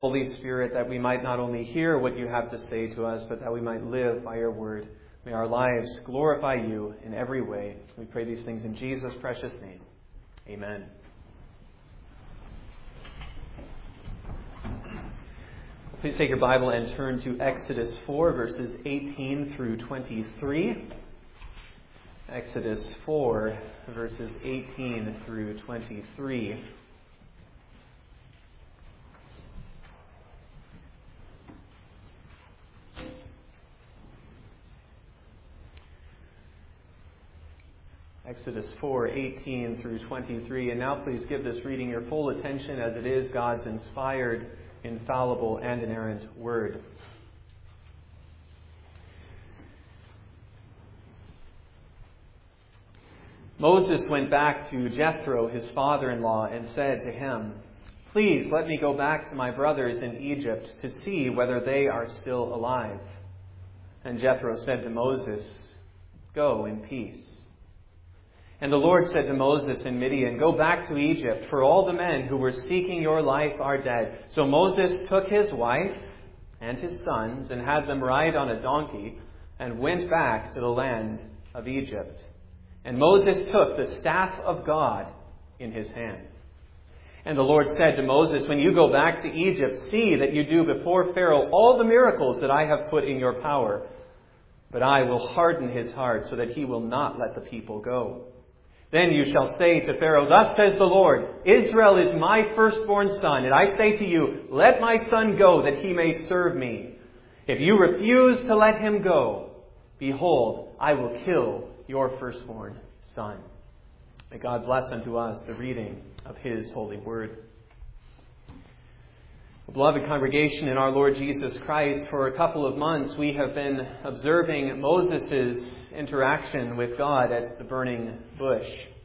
Holy Spirit, that we might not only hear what you have to say to us, but that we might live by your word. May our lives glorify you in every way. We pray these things in Jesus' precious name. Amen. Please take your Bible and turn to Exodus 4, verses 18 through 23. Exodus 4, verses 18 through 23. Exodus 4, 18 through 23. And now please give this reading your full attention, as it is God's inspired, infallible, and inerrant word. Moses went back to Jethro, his father-in-law, and said to him, "Please let me go back to my brothers in Egypt to see whether they are still alive." And Jethro said to Moses, "Go in peace." And the Lord said to Moses in Midian, "Go back to Egypt, for all the men who were seeking your life are dead." So Moses took his wife and his sons and had them ride on a donkey and went back to the land of Egypt. And Moses took the staff of God in his hand. And the Lord said to Moses, "When you go back to Egypt, see that you do before Pharaoh all the miracles that I have put in your power. But I will harden his heart so that he will not let the people go. Then you shall say to Pharaoh, 'Thus says the Lord, Israel is my firstborn son, and I say to you, let my son go that he may serve me. If you refuse to let him go, behold, I will kill your firstborn son.'" May God bless unto us the reading of his holy word. Beloved congregation in our Lord Jesus Christ, for a couple of months we have been observing Moses' interaction with God at the burning bush.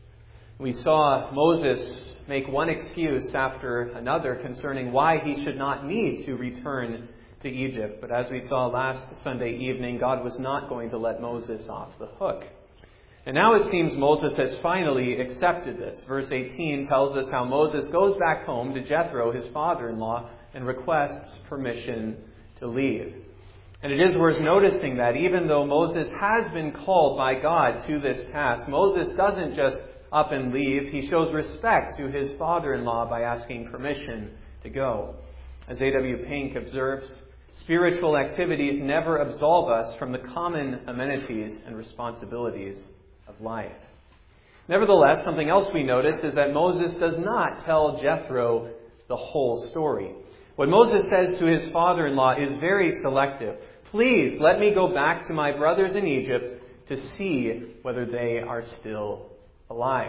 We saw Moses make one excuse after another concerning why he should not need to return to Egypt. But as we saw last Sunday evening, God was not going to let Moses off the hook. And now it seems Moses has finally accepted this. Verse 18 tells us how Moses goes back home to Jethro, his father-in-law, and requests permission to leave. And it is worth noticing that even though Moses has been called by God to this task, Moses doesn't just up and leave. He shows respect to his father-in-law by asking permission to go. As A.W. Pink observes, spiritual activities never absolve us from the common amenities and responsibilities of life. Nevertheless, something else we notice is that Moses does not tell Jethro the whole story. What Moses says to his father-in-law is very selective. "Please let me go back to my brothers in Egypt to see whether they are still alive."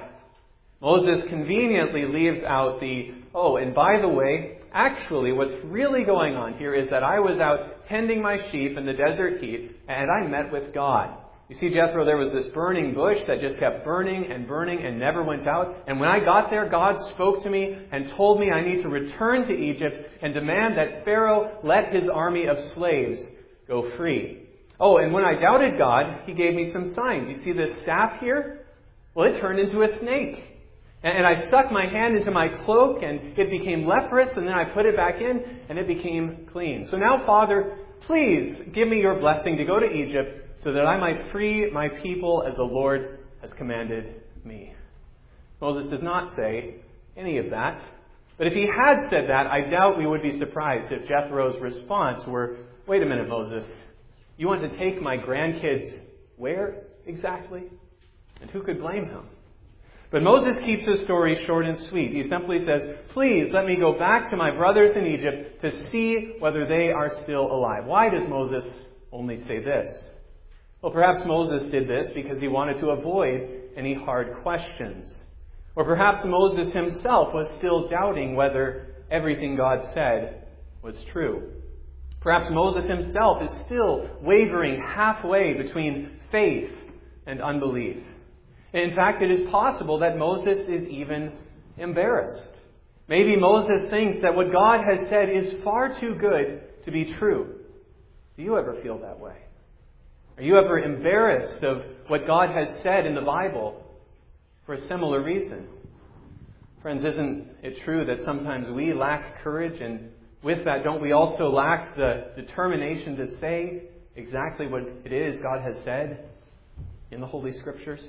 Moses conveniently leaves out the, "Oh, and by the way, actually what's really going on here is that I was out tending my sheep in the desert heat and I met with God." You see, Jethro, there was this burning bush that just kept burning and never went out. And when I got there, God spoke to me and told me I need to return to Egypt and demand that Pharaoh let his army of slaves go free. Oh, and when I doubted God, he gave me some signs. You see this staff here? Well, it turned into a snake. And I stuck my hand into my cloak and it became leprous, and then I put it back in and it became clean. So now, Father, please give me your blessing to go to Egypt so that I might free my people as the Lord has commanded me. Moses does not say any of that. But if he had said that, I doubt we would be surprised if Jethro's response were, "Wait a minute, Moses. You want to take my grandkids where exactly?" And who could blame him? But Moses keeps his story short and sweet. He simply says, "Please let me go back to my brothers in Egypt to see whether they are still alive." Why does Moses only say this? Well, perhaps Moses did this because he wanted to avoid any hard questions. Or perhaps Moses himself was still doubting whether everything God said was true. Perhaps Moses himself is still wavering halfway between faith and unbelief. In fact, it is possible that Moses is even embarrassed. Maybe Moses thinks that what God has said is far too good to be true. Do you ever feel that way? Are you ever embarrassed of what God has said in the Bible for a similar reason? Friends, isn't it true that sometimes we lack courage and with that, don't we also lack the determination to say exactly what it is God has said in the Holy Scriptures?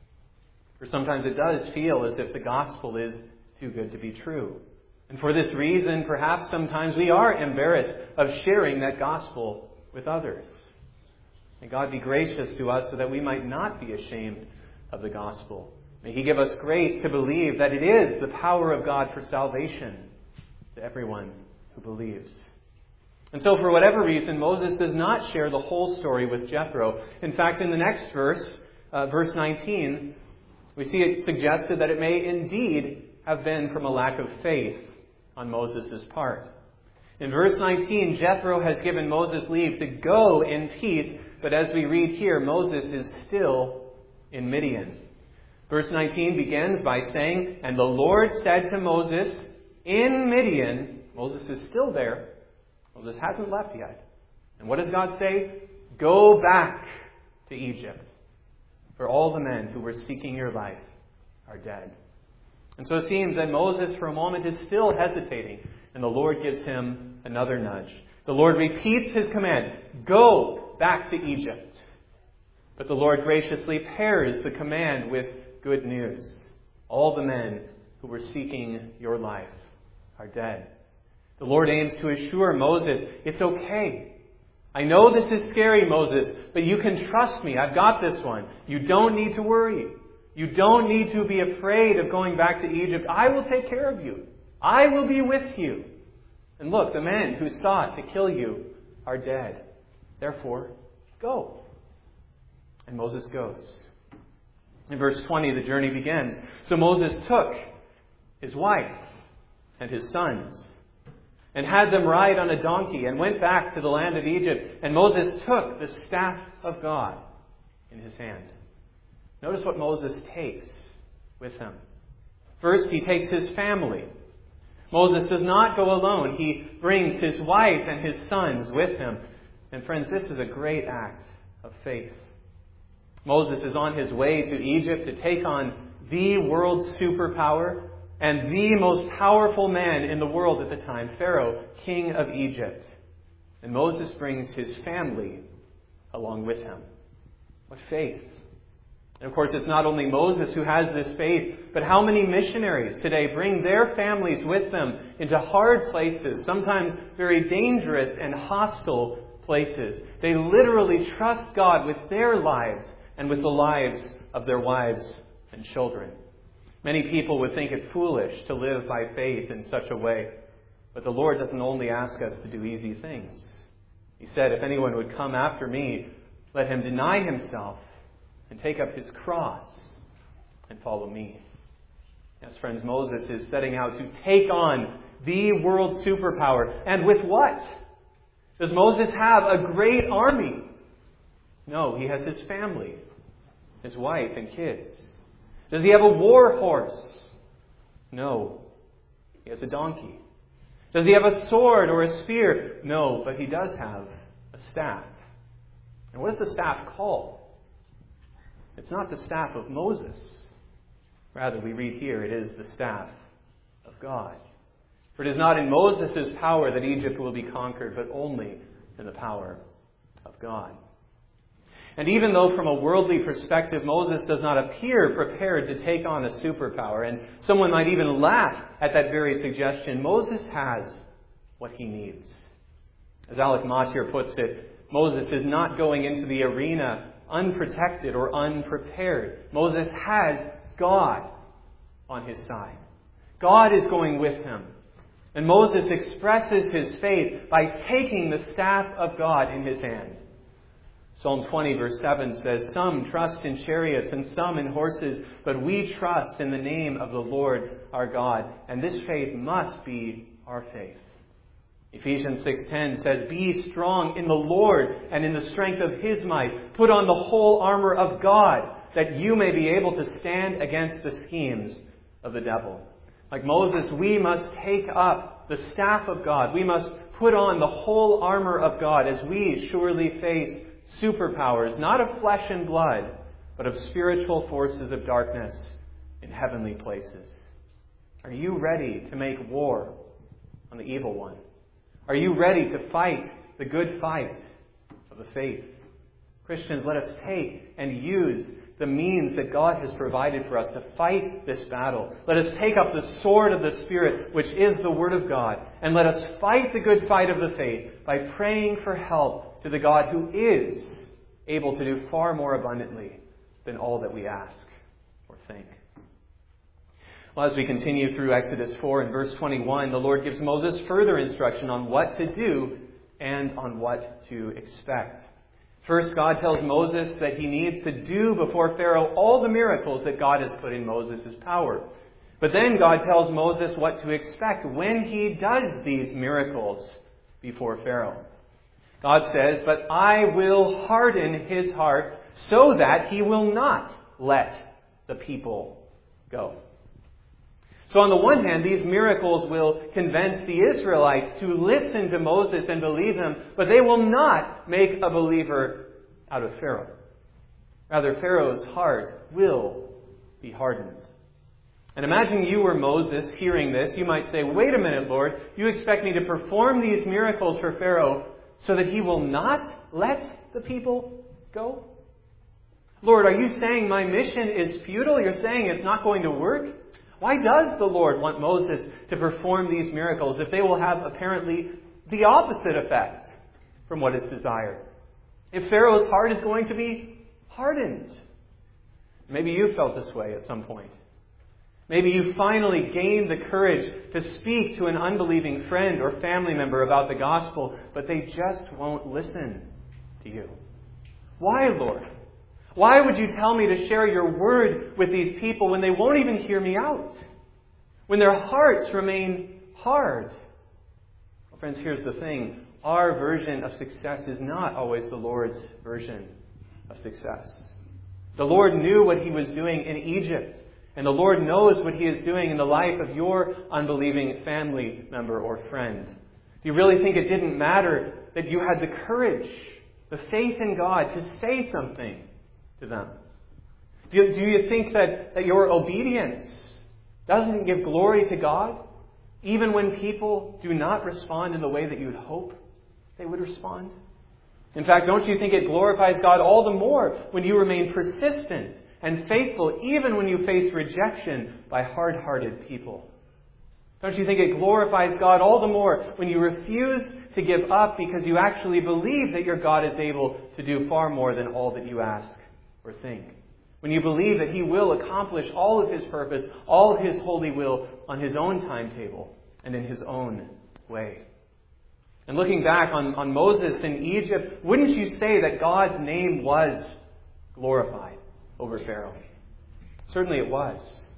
For sometimes it does feel as if the gospel is too good to be true. And for this reason, perhaps sometimes we are embarrassed of sharing that gospel with others. May God be gracious to us so that we might not be ashamed of the gospel. May He give us grace to believe that it is the power of God for salvation to everyone who believes. And so for whatever reason, Moses does not share the whole story with Jethro. In fact, in the next verse, verse 19, we see it suggested that it may indeed have been from a lack of faith on Moses' part. In verse 19, Jethro has given Moses leave to go in peace, but as we read here, Moses is still in Midian. Verse 19 begins by saying, "And the Lord said to Moses in Midian," Moses is still there. Moses hasn't left yet. And what does God say? "Go back to Egypt, for all the men who were seeking your life are dead." And so it seems that Moses for a moment is still hesitating, and the Lord gives him another nudge. The Lord repeats His command, "Go back to Egypt." But the Lord graciously pairs the command with good news. All the men who were seeking your life are dead. The Lord aims to assure Moses, it's okay. I know this is scary, Moses, but you can trust me. I've got this one. You don't need to worry. You don't need to be afraid of going back to Egypt. I will take care of you. I will be with you. And look, the men who sought to kill you are dead. Therefore, go. And Moses goes. In verse 20, the journey begins. So Moses took his wife and his sons and had them ride on a donkey and went back to the land of Egypt. And Moses took the staff of God in his hand. Notice what Moses takes with him. First, he takes his family. Moses does not go alone. He brings his wife and his sons with him. And friends, this is a great act of faith. Moses is on his way to Egypt to take on the world's superpower and the most powerful man in the world at the time, Pharaoh, king of Egypt. And Moses brings his family along with him. What faith! And of course, it's not only Moses who has this faith, but how many missionaries today bring their families with them into hard places, sometimes very dangerous and hostile places. They literally trust God with their lives and with the lives of their wives and children. Many people would think it foolish to live by faith in such a way. But the Lord doesn't only ask us to do easy things. He said, if anyone would come after me, let him deny himself and take up his cross and follow me. Yes, friends, Moses is setting out to take on the world superpower. And with what? Does Moses have a great army? No, he has his family, his wife and kids. Does he have a war horse? No, he has a donkey. Does he have a sword or a spear? No, but he does have a staff. And what is the staff called? It's not the staff of Moses. Rather, we read here, it is the staff of God. For it is not in Moses' power that Egypt will be conquered, but only in the power of God. And even though from a worldly perspective, Moses does not appear prepared to take on a superpower, and someone might even laugh at that very suggestion, Moses has what he needs. As Alec Mottier puts it, Moses is not going into the arena unprotected or unprepared. Moses has God on his side. God is going with him. And Moses expresses his faith by taking the staff of God in his hand. Psalm 20 verse 7 says, some trust in chariots and some in horses, but we trust in the name of the Lord our God. And this faith must be our faith. Ephesians 6:10 says, be strong in the Lord and in the strength of His might. Put on the whole armor of God, that you may be able to stand against the schemes of the devil. Like Moses, we must take up the staff of God. We must put on the whole armor of God as we surely face superpowers, not of flesh and blood, but of spiritual forces of darkness in heavenly places. Are you ready to make war on the evil one? Are you ready to fight the good fight of the faith? Christians, let us take and use the means that God has provided for us to fight this battle. Let us take up the sword of the Spirit, which is the Word of God, and let us fight the good fight of the faith by praying for help to the God who is able to do far more abundantly than all that we ask or think. Well, as we continue through Exodus 4 and verse 21, the Lord gives Moses further instruction on what to do and on what to expect. First, God tells Moses that he needs to do before Pharaoh all the miracles that God has put in Moses' power. But then God tells Moses what to expect when he does these miracles before Pharaoh. God says, "But I will harden his heart so that he will not let the people go." So on the one hand, these miracles will convince the Israelites to listen to Moses and believe him, but they will not make a believer out of Pharaoh. Rather, Pharaoh's heart will be hardened. And imagine you were Moses hearing this. You might say, "Wait a minute, Lord, you expect me to perform these miracles for Pharaoh so that he will not let the people go? Lord, are you saying my mission is futile? You're saying it's not going to work? Why does the Lord want Moses to perform these miracles if they will have apparently the opposite effect from what is desired? If Pharaoh's heart is going to be hardened?" Maybe you felt this way at some point. Maybe you finally gained the courage to speak to an unbelieving friend or family member about the gospel, but they just won't listen to you. Why, Lord? Why would you tell me to share your word with these people when they won't even hear me out? When their hearts remain hard? Well, friends, here's the thing. Our version of success is not always the Lord's version of success. The Lord knew what he was doing in Egypt, and the Lord knows what he is doing in the life of your unbelieving family member or friend. Do you really think it didn't matter that you had the courage, the faith in God to say something to them? Do you think that your obedience doesn't give glory to God, even when people do not respond in the way that you would hope they would respond? In fact, don't you think it glorifies God all the more when you remain persistent and faithful, even when you face rejection by hard-hearted people? Don't you think it glorifies God all the more when you refuse to give up because you actually believe that your God is able to do far more than all that you ask or think? When you believe that he will accomplish all of his purpose, all of his holy will on his own timetable and in his own way. And looking back on Moses in Egypt, wouldn't you say that God's name was glorified over Pharaoh? Certainly it was.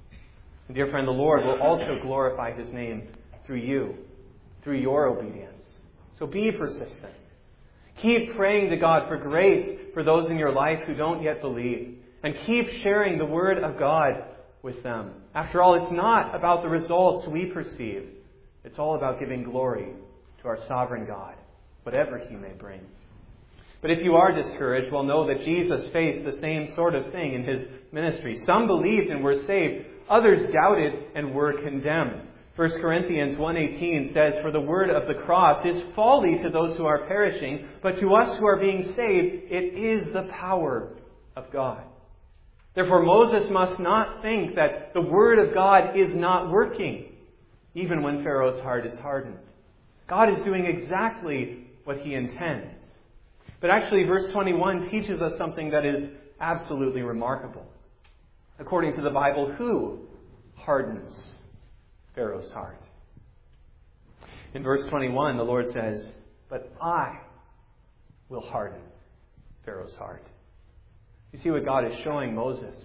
And dear friend, the Lord will also glorify his name through you, through your obedience. So be persistent. Keep praying to God for grace for those in your life who don't yet believe. And keep sharing the word of God with them. After all, it's not about the results we perceive. It's all about giving glory to our sovereign God, whatever he may bring. But if you are discouraged, well, know that Jesus faced the same sort of thing in his ministry. Some believed and were saved. Others doubted and were condemned. 1 Corinthians 1:18 says, "For the word of the cross is folly to those who are perishing, but to us who are being saved, it is the power of God." Therefore, Moses must not think that the word of God is not working, even when Pharaoh's heart is hardened. God is doing exactly what he intends. But actually, verse 21 teaches us something that is absolutely remarkable. According to the Bible, who hardens Pharaoh's heart? In verse 21, the Lord says, "But I will harden Pharaoh's heart." You see what God is showing Moses?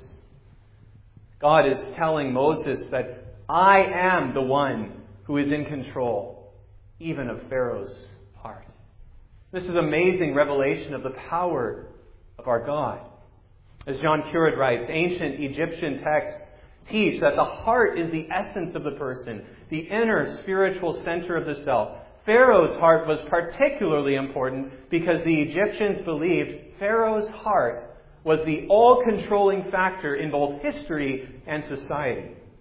God is telling Moses that I am the one who is in control, even of Pharaoh's heart. This is amazing revelation of the power of our God. As John Currid writes, ancient Egyptian texts teach that the heart is the essence of the person, the inner spiritual center of the self. Pharaoh's heart was particularly important because the Egyptians believed Pharaoh's heart was the all-controlling factor in both history and society.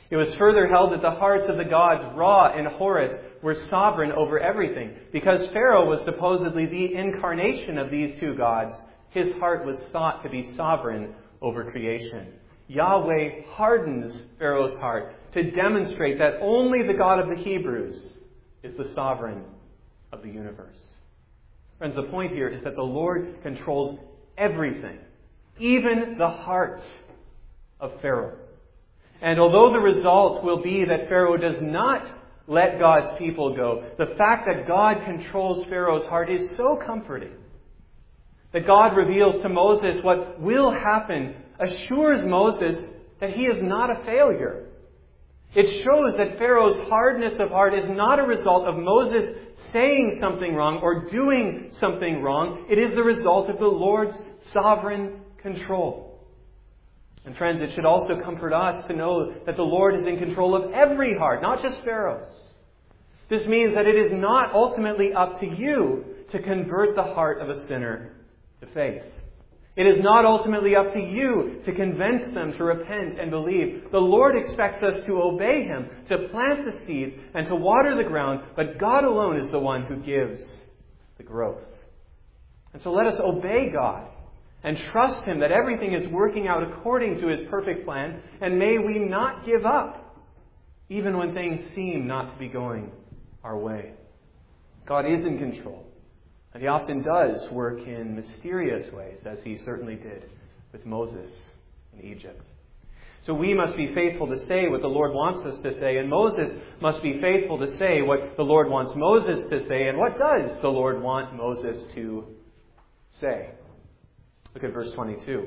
It was further held that the hearts of the gods Ra and Horus were sovereign over everything. Because Pharaoh was supposedly the incarnation of these two gods, his heart was thought to be sovereign over creation. Yahweh hardens Pharaoh's heart to demonstrate that only the God of the Hebrews is the sovereign of the universe. Friends, the point here is that the Lord controls everything, even the heart of Pharaoh. And although the result will be that Pharaoh does not let God's people go, the fact that God controls Pharaoh's heart is so comforting. That God reveals to Moses what will happen assures Moses that he is not a failure. It shows that Pharaoh's hardness of heart is not a result of Moses saying something wrong or doing something wrong. It is the result of the Lord's sovereign control. And friends, it should also comfort us to know that the Lord is in control of every heart, not just Pharaoh's. This means that it is not ultimately up to you to convert the heart of a sinner to faith. It is not ultimately up to you to convince them to repent and believe. The Lord expects us to obey Him, to plant the seeds and to water the ground, but God alone is the one who gives the growth. And so let us obey God and trust Him that everything is working out according to His perfect plan, and may we not give up, even when things seem not to be going our way. God is in control. And He often does work in mysterious ways, as He certainly did with Moses in Egypt. So we must be faithful to say what the Lord wants us to say, and Moses must be faithful to say what the Lord wants Moses to say. And what does the Lord want Moses to say? Look at verse 22.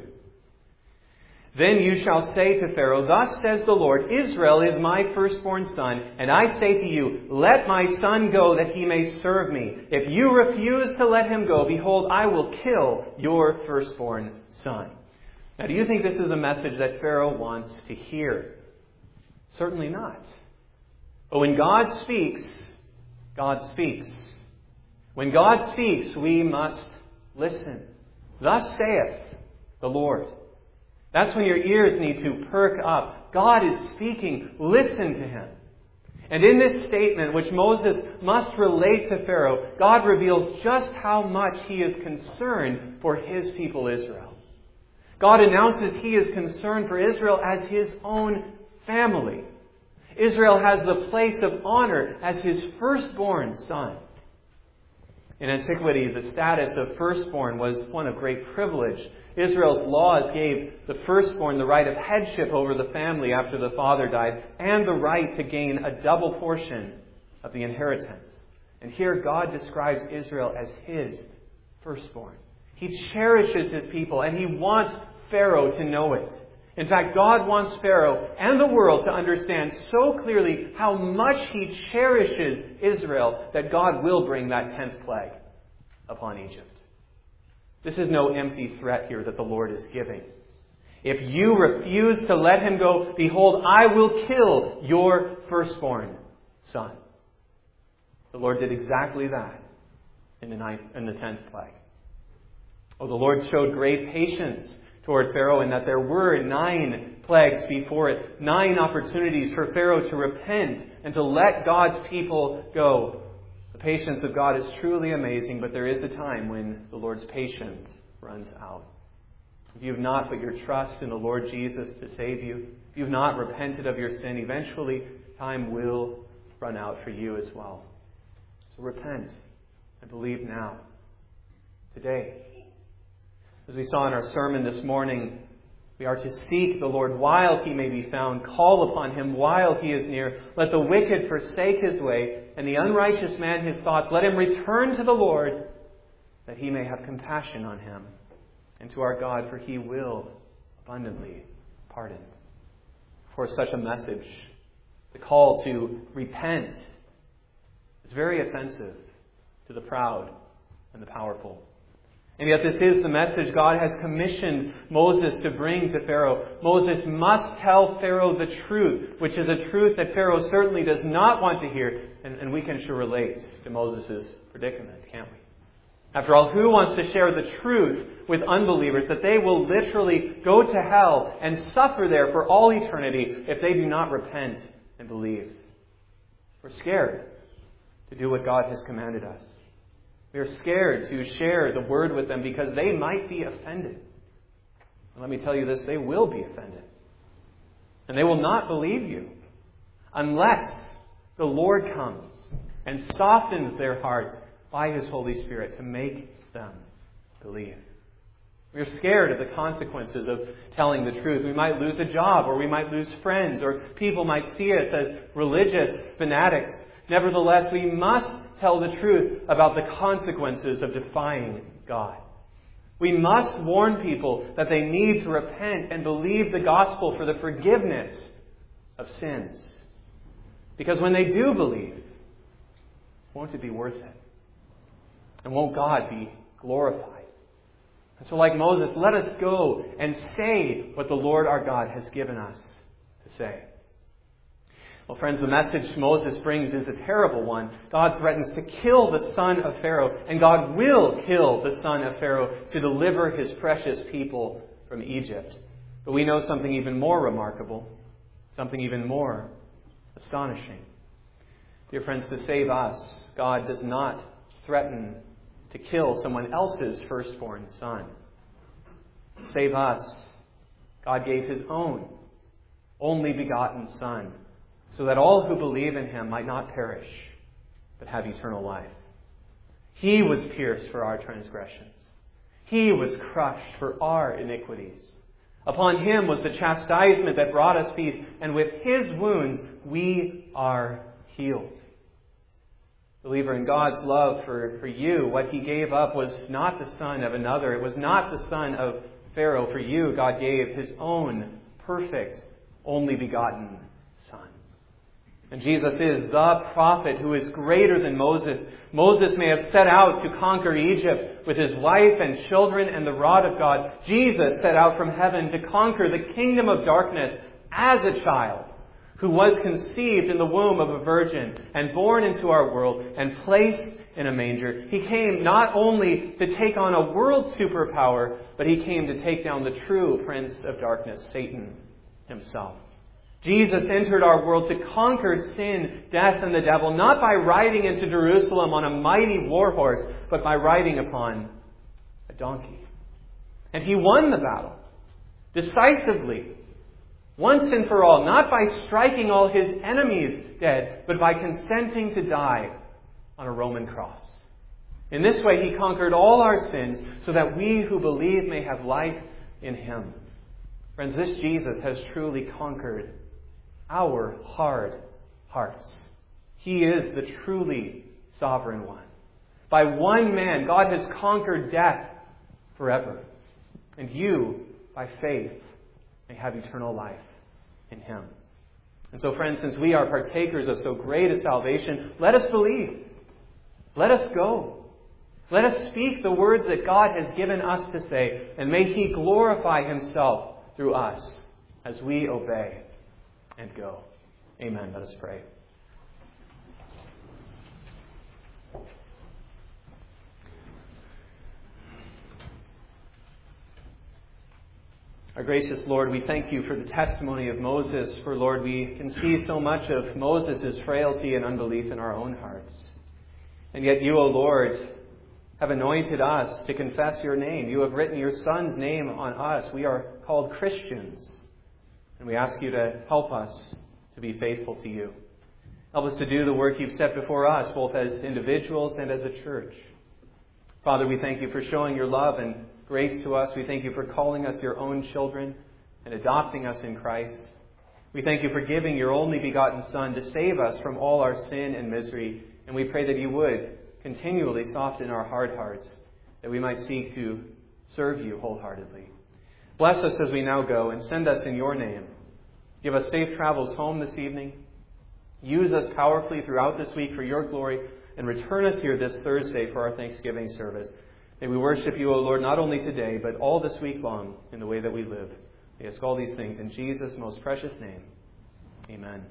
Then you shall say to Pharaoh, thus says the Lord, Israel is my firstborn son, and I say to you, let my son go that he may serve me. If you refuse to let him go, behold, I will kill your firstborn son. Now, do you think this is a message that Pharaoh wants to hear? Certainly not. But when God speaks, God speaks. When God speaks, we must listen. Thus saith the Lord. That's when your ears need to perk up. God is speaking. Listen to Him. And in this statement, which Moses must relate to Pharaoh, God reveals just how much He is concerned for His people Israel. God announces He is concerned for Israel as His own family. Israel has the place of honor as His firstborn son. In antiquity, the status of firstborn was one of great privilege. Israel's laws gave the firstborn the right of headship over the family after the father died, and the right to gain a double portion of the inheritance. And here God describes Israel as His firstborn. He cherishes His people, and He wants Pharaoh to know it. In fact, God wants Pharaoh and the world to understand so clearly how much He cherishes Israel that God will bring that 10th plague upon Egypt. This is no empty threat here that the Lord is giving. If you refuse to let him go, behold, I will kill your firstborn son. The Lord did exactly that in the 10th plague. Oh, the Lord showed great patience toward Pharaoh in that there were 9 plagues before it, 9 opportunities for Pharaoh to repent and to let God's people go. The patience of God is truly amazing, but there is a time when the Lord's patience runs out. If you have not put your trust in the Lord Jesus to save you, if you have not repented of your sin, eventually time will run out for you as well. So repent and believe now, today. As we saw in our sermon this morning, we are to seek the Lord while He may be found, call upon Him while He is near. Let the wicked forsake his way, and the unrighteous man his thoughts. Let him return to the Lord, that He may have compassion on him, and to our God, for He will abundantly pardon. For such a message, the call to repent is very offensive to the proud and the powerful. And yet this is the message God has commissioned Moses to bring to Pharaoh. Moses must tell Pharaoh the truth, which is a truth that Pharaoh certainly does not want to hear. And we can sure relate to Moses' predicament, can't we? After all, who wants to share the truth with unbelievers that they will literally go to hell and suffer there for all eternity if they do not repent and believe? We're scared to do what God has commanded us. We are scared to share the word with them because they might be offended. And let me tell you this, they will be offended. And they will not believe you unless the Lord comes and softens their hearts by His Holy Spirit to make them believe. We are scared of the consequences of telling the truth. We might lose a job, or we might lose friends, or people might see us as religious fanatics. Nevertheless, we must tell the truth about the consequences of defying God. We must warn people that they need to repent and believe the gospel for the forgiveness of sins. Because when they do believe, won't it be worth it? And won't God be glorified? And so like Moses, let us go and say what the Lord our God has given us to say. Well, friends, the message Moses brings is a terrible one. God threatens to kill the son of Pharaoh, and God will kill the son of Pharaoh to deliver His precious people from Egypt. But we know something even more remarkable, something even more astonishing. Dear friends, to save us, God does not threaten to kill someone else's firstborn son. To save us, God gave His own only begotten Son, so that all who believe in Him might not perish, but have eternal life. He was pierced for our transgressions. He was crushed for our iniquities. Upon Him was the chastisement that brought us peace, and with His wounds we are healed. Believer, in God's love for you, what He gave up was not the son of another. It was not the son of Pharaoh. For you, God gave His own perfect, only begotten Son. And Jesus is the prophet who is greater than Moses. Moses may have set out to conquer Egypt with his wife and children and the rod of God. Jesus set out from heaven to conquer the kingdom of darkness as a child who was conceived in the womb of a virgin and born into our world and placed in a manger. He came not only to take on a world superpower, but He came to take down the true prince of darkness, Satan himself. Jesus entered our world to conquer sin, death, and the devil, not by riding into Jerusalem on a mighty war horse, but by riding upon a donkey. And He won the battle decisively, once and for all, not by striking all His enemies dead, but by consenting to die on a Roman cross. In this way, He conquered all our sins so that we who believe may have life in Him. Friends, this Jesus has truly conquered our hard hearts. He is the truly sovereign one. By one man, God has conquered death forever. And you, by faith, may have eternal life in Him. And so, friends, since we are partakers of so great a salvation, let us believe. Let us go. Let us speak the words that God has given us to say, and may He glorify Himself through us as we obey and go. Amen. Let us pray. Our gracious Lord, we thank You for the testimony of Moses. For, Lord, we can see so much of Moses' frailty and unbelief in our own hearts. And yet You, O Lord, have anointed us to confess Your name. You have written Your Son's name on us. We are called Christians. And we ask You to help us to be faithful to You. Help us to do the work You've set before us, both as individuals and as a church. Father, we thank You for showing Your love and grace to us. We thank You for calling us Your own children and adopting us in Christ. We thank You for giving Your only begotten Son to save us from all our sin and misery. And we pray that You would continually soften our hard hearts, that we might seek to serve You wholeheartedly. Bless us as we now go, and send us in Your name. Give us safe travels home this evening. Use us powerfully throughout this week for Your glory, and return us here this Thursday for our Thanksgiving service. May we worship You, O Lord, not only today, but all this week long in the way that we live. We ask all these things in Jesus' most precious name. Amen.